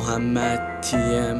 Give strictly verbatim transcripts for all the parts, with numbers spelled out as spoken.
محمد تیم.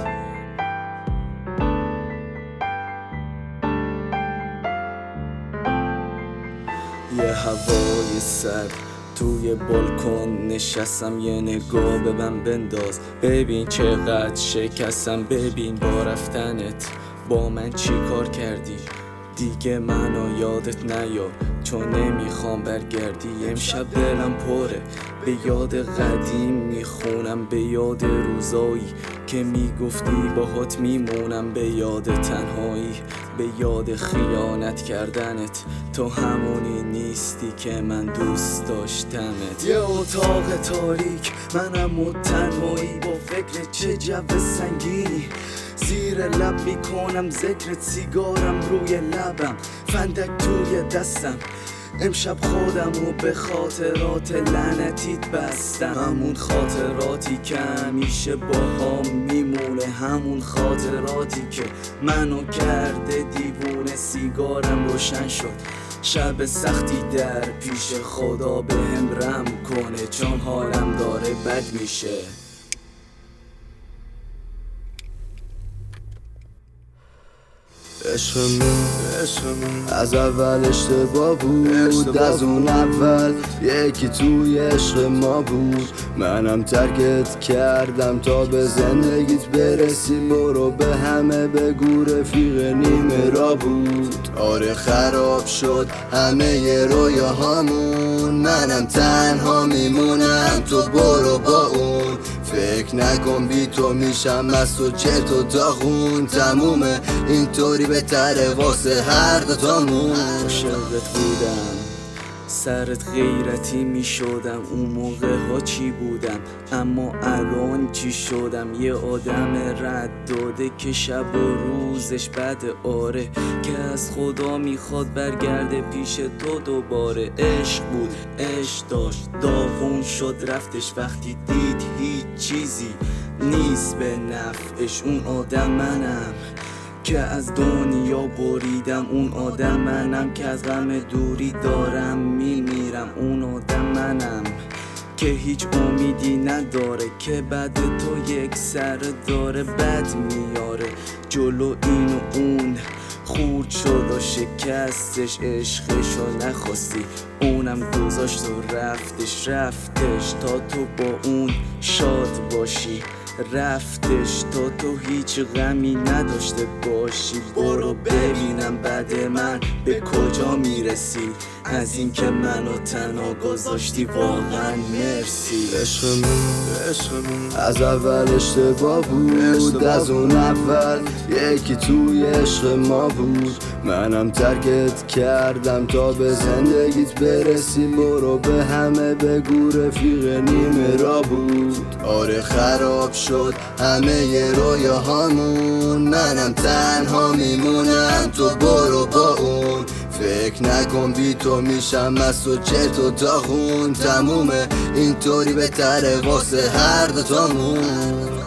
یه هوای سرد توی بالکن نشستم، یه نگاه به من بنداز، ببین چقدر شکستم، ببین با رفتنت با من چی کار کردی. دیگه منو یادت نیار چون نمیخوام برگردی. امشب دلم پره به یاد قدیم میخونم، به یاد روزایی که میگفتی باهات میمونم، به یاد تنهایی، به یاد خیانت کردنت. تو همونی نیستی که من دوست داشتمت. یه اتاق تاریک منم و تنهایی، با فکر چه جو سنگینی زیر لب میکنم ذکرت، سیگارم روی لبم، فندک توی دستم. امشب خودم و به خاطرات لعنتیت بستم، همون خاطراتی که همیشه با هم میمونه، همون خاطراتی که منو کرده دیوونه. سیگارم روشن شد، شب سختی در پیش، خدا بهم رحم کنه چون حالم داره بد میشه. عشقمون از اول اشتباه بود، از اون اول یکی توی عشق ما بود. منم ترکت کردم تا به زندگیت برسی، برو به همه بگو رفیق نیمه را بود. آره خراب شد همه رویاهامون، منم تنها میمونم، تو برو با اون. فکر نکن بی تو میشم مست و چرت و داغون، تمومه اینطوری بهتره واسه هر دوتامون. عاشقت بودم، سرت غیرتی می شدم، اون موقع ها چی بودم، اما الان چی شدم؟ یه آدم رد داده که شب و روزش بده، آره که از خدا میخواد برگرده پیش تو دوباره. عشق بود، عشق داشت، داغون شد رفتش وقتی دید هیچ چیزی نیست به نفعش. اون آدم منم که از دنیا بریدم، اون آدم منم که از غم دوری دارم میمیرم. اون آدم منم که هیچ امیدی نداره، که بعد تو یک سر داره بد میاره. جلو این و اون خورد شد و شکستش، عشقشو نخواستی اونم گذاشت و رفتش. رفتش تا تو با اون شاد باشی، رفتش تا تو هیچ غمی نداشته باشی. برو ببینم بعد من به کجا میرسی، از این که منو تنها گذاشتی واقعا مرسی. عشقمون از اول اشتباه بود، از اون اول یکی توی عشق ما بود. منم ترکت کردم تا به زندگیت برسی، برو به همه بگو رفیق نیمه را بود. آره خراب شد همه رویاهامون، منم تنها میمونم، تو برو با اون. فکر نکن بی تو میشم مست و چرت و داغون، تمومه اینطوری بهتره واسه هر دوتامون.